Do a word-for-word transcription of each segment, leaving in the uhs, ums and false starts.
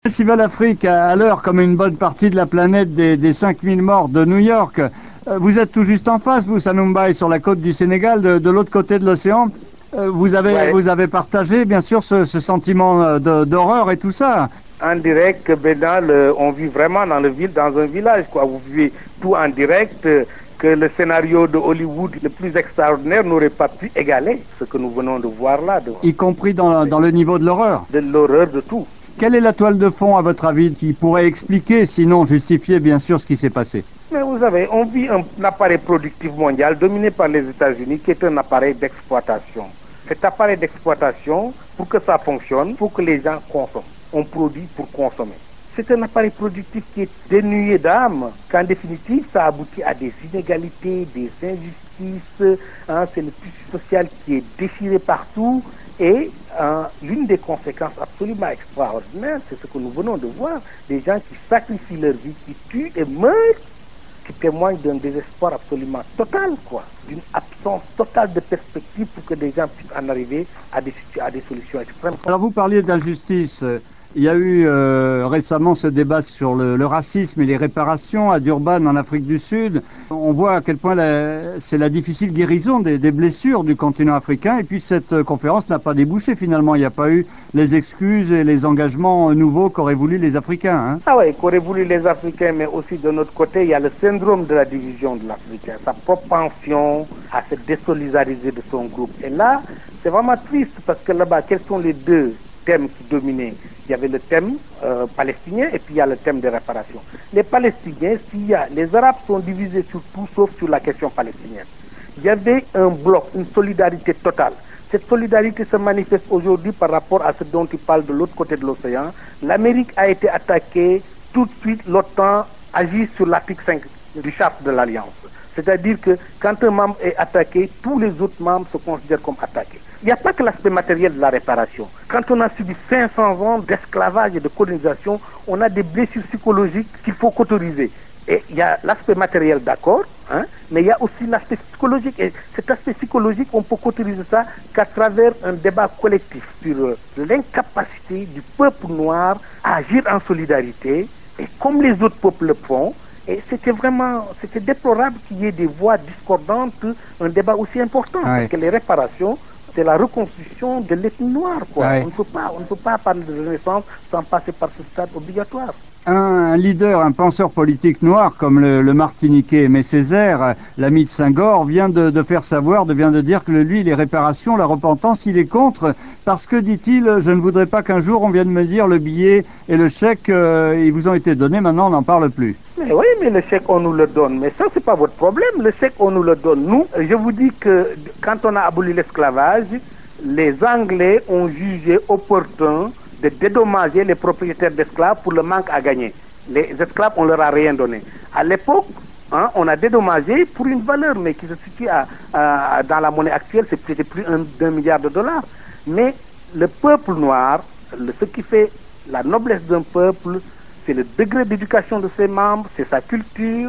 Festival Afrique à l'heure, comme une bonne partie de la planète des, des cinq mille morts de New York. Vous êtes tout juste en face, vous, Sanoumbaye, sur la côte du Sénégal, de, de l'autre côté de l'océan. Vous avez, ouais. vous avez partagé, bien sûr, ce, ce sentiment d'horreur et tout ça. En direct, Bénal, on vit vraiment dans, le, dans un village, quoi. Vous vivez tout en direct, que le scénario de Hollywood le plus extraordinaire n'aurait pas pu égaler ce que nous venons de voir là. De... Y compris dans, dans le niveau de l'horreur. De l'horreur de tout. Quelle est la toile de fond, à votre avis, qui pourrait expliquer, sinon justifier, bien sûr, ce qui s'est passé? Mais vous savez, on vit un, un appareil productif mondial dominé par les États-Unis, qui est un appareil d'exploitation. Cet appareil d'exploitation, pour que ça fonctionne, il faut que les gens consomment. On produit pour consommer. C'est un appareil productif qui est dénué d'âme, qu'en définitive, ça aboutit à des inégalités, des injustices. Hein, c'est le tissu social qui est déchiré partout. Et euh, l'une des conséquences absolument extraordinaires, c'est ce que nous venons de voir, des gens qui sacrifient leur vie, qui tuent et meurent, qui témoignent d'un désespoir absolument total, quoi, d'une absence totale de perspective pour que des gens puissent en arriver à des, à des solutions extrêmes. Alors vous parliez d'injustice. Il y a eu euh, récemment ce débat sur le, le racisme et les réparations à Durban, en Afrique du Sud. On voit à quel point c'est la difficile guérison des, des blessures du continent africain. Et puis cette euh, conférence n'a pas débouché finalement. Il n'y a pas eu les excuses et les engagements nouveaux qu'auraient voulu les Africains. Hein. Ah oui, qu'auraient voulu les Africains, mais aussi de notre côté, il y a le syndrome de la division de l'Africain, sa propension à se désolidariser de son groupe. Et là, c'est vraiment triste parce que là-bas, quels sont les deux thèmes qui dominaient? Il y avait le thème euh, palestinien et puis il y a le thème des réparations. Les Palestiniens, s'il y a, les Arabes sont divisés sur tout sauf sur la question palestinienne. Il y avait un bloc, une solidarité totale. Cette solidarité se manifeste aujourd'hui par rapport à ce dont il parle de l'autre côté de l'océan. L'Amérique a été attaquée, tout de suite l'OTAN agit sur l'article cinq du charte de l'Alliance. C'est-à-dire que quand un membre est attaqué, tous les autres membres se considèrent comme attaqués. Il n'y a pas que l'aspect matériel de la réparation. Quand on a subi cinq cents ans d'esclavage et de colonisation, on a des blessures psychologiques qu'il faut qu'autoriser. Et il y a l'aspect matériel, d'accord, hein, mais il y a aussi l'aspect psychologique. Et cet aspect psychologique, on peut qu'autoriser ça qu'à travers un débat collectif sur euh, l'incapacité du peuple noir à agir en solidarité, et comme les autres peuples le font. Et c'était vraiment, c'était déplorable qu'il y ait des voix discordantes, un débat aussi important, ouais. Parce que les réparations, c'est la reconstruction de l'ethnie noire, quoi. Ouais. On ne peut pas, on ne peut pas parler de renaissance sans passer par ce stade obligatoire. Un leader, un penseur politique noir comme le, le Martiniquais Aimé Césaire, l'ami de Senghor, vient de, de faire savoir, vient de dire que lui, les réparations, la repentance, il est contre, parce que, dit-il, je ne voudrais pas qu'un jour on vienne me dire le billet et le chèque, euh, ils vous ont été donnés, maintenant on n'en parle plus. Mais oui, mais le chèque, on nous le donne. Mais ça, c'est pas votre problème. Le chèque, on nous le donne. Nous, je vous dis que quand on a aboli l'esclavage, les Anglais ont jugé opportun de dédommager les propriétaires d'esclaves pour le manque à gagner. Les esclaves, on leur a rien donné. À l'époque, hein, on a dédommagé pour une valeur, mais qui se situe à, à, dans la monnaie actuelle, c'est peut-être plus d'un milliard de dollars. Mais le peuple noir, le, ce qui fait la noblesse d'un peuple, c'est le degré d'éducation de ses membres, c'est sa culture.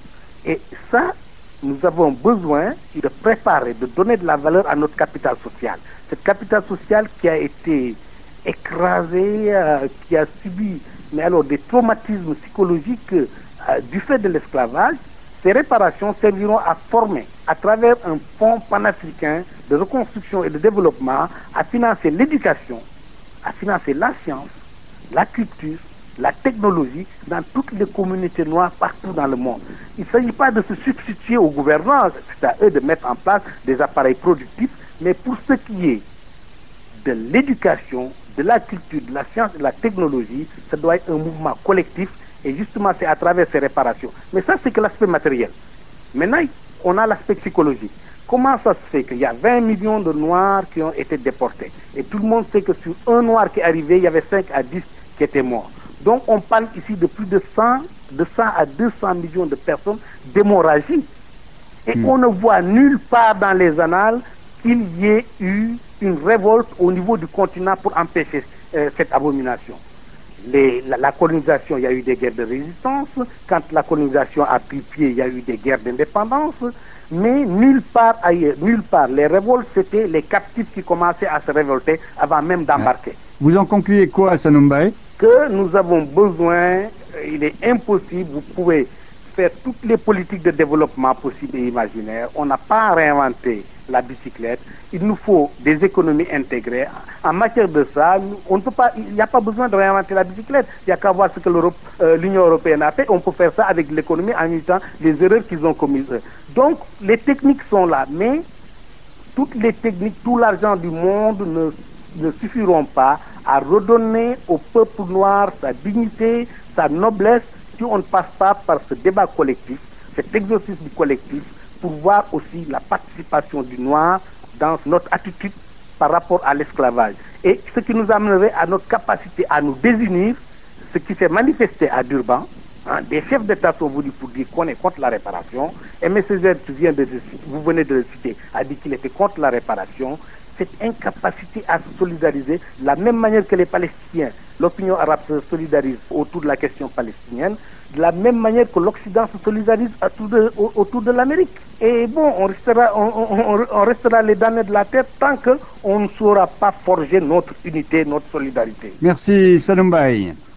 Et ça, nous avons besoin de préparer, de donner de la valeur à notre capital social. Cette capital social qui a été écrasé, euh, qui a subi mais alors des traumatismes psychologiques euh, du fait de l'esclavage, ces réparations serviront à former, à travers un fonds panafricain de reconstruction et de développement, à financer l'éducation, à financer la science, la culture, la technologie dans toutes les communautés noires partout dans le monde. Il ne s'agit pas de se substituer aux gouvernants, c'est à eux de mettre en place des appareils productifs, mais pour ce qui est de l'éducation, de la culture, de la science et de la technologie, ça doit être un mouvement collectif et justement c'est à travers ces réparations. Mais ça c'est que l'aspect matériel. Maintenant on a l'aspect psychologique. Comment ça se fait qu'il y a vingt millions de Noirs qui ont été déportés et tout le monde sait que sur un Noir qui est arrivé, il y avait cinq à dix qui étaient morts. Donc on parle ici de plus de cent, de cent à deux cents millions de personnes d'hémorragie. Et mmh. on ne voit nulle part dans les annales qu'il y ait eu une révolte au niveau du continent pour empêcher euh, cette abomination. Les, la, la colonisation, il y a eu des guerres de résistance. Quand la colonisation a pris pied, il y a eu des guerres d'indépendance. Mais nulle part ailleurs, nulle part. Les révoltes, c'était les captifs qui commençaient à se révolter avant même d'embarquer. Vous en concluez quoi, Sanoumbaye ? que nous avons besoin, il est impossible, vous pouvez faire toutes les politiques de développement possibles et imaginaires. On n'a pas réinventé la bicyclette. Il nous faut des économies intégrées. En matière de ça, on ne peut pas, il n'y a pas besoin de réinventer la bicyclette. Il n'y a qu'à voir ce que l'Europe, euh, l'Union européenne a fait. On peut faire ça avec l'économie en évitant les erreurs qu'ils ont commises. Donc, les techniques sont là, mais toutes les techniques, tout l'argent du monde ne, ne suffiront pas à redonner au peuple noir sa dignité, sa noblesse, si on ne passe pas par ce débat collectif, cet exercice du collectif, pour voir aussi la participation du noir dans notre attitude par rapport à l'esclavage. Et ce qui nous amènerait à notre capacité à nous désunir, ce qui s'est manifesté à Durban, hein, des chefs d'État sont venus pour dire qu'on est contre la réparation. M. Césaire, vient de, vous venez de le citer, a dit qu'il était contre la réparation. Cette incapacité à se solidariser, de la même manière que les Palestiniens, l'opinion arabe se solidarise autour de la question palestinienne, de la même manière que l'Occident se solidarise autour de, autour de l'Amérique. Et bon, on restera, on, on, on restera les damnés de la terre tant qu'on ne saura pas forger notre unité, notre solidarité. Merci Saloum Baye.